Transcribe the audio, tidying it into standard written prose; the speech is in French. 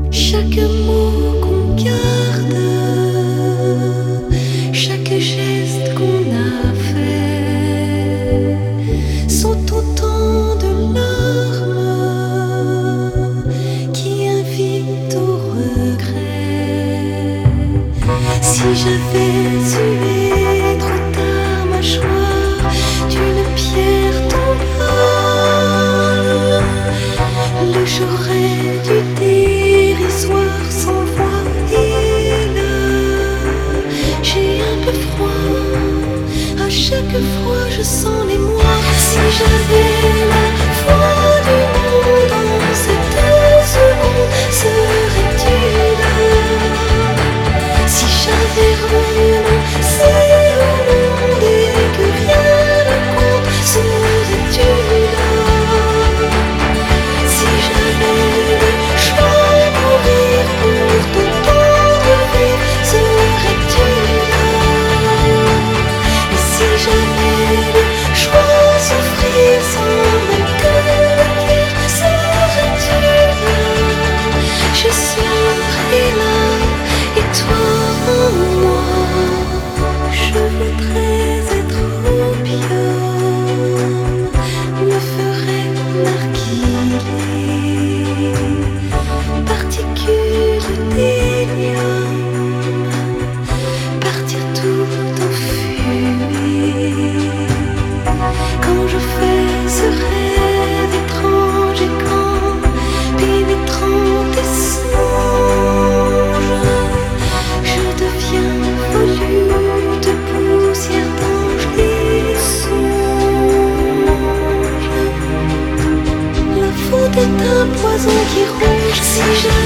Chaque mot qu'on garde, chaque geste qu'on a fait sont autant de larmes qui invitent au regret. Si j'avais eu trop tard ma mâchoire d'une pierre tombale, j'aurais du dérisoire sans voix. Et là, j'ai un peu froid. À chaque fois, je sens les mois. Si j'avais la foi du monde en cette seconde, serais-tu là? Si j'avais renoncé au monde et que rien ne compte, serais-tu là? Si j'avais le choix de mourir pour t'entendre vivre, serais-tu là? Et si j'avais le choix de souffrir sans même te le dire, serais-tu là? Je serais là et toi en moi. Je voudrais être opium, me ferais narguiller, particules d'hélium, partir tout en fumée. Quand je fais ce rêve étrange et grand, pénétrant tes songes, je deviens volute de poussière d'ange et songe. La faute est un poison qui ronge. Si je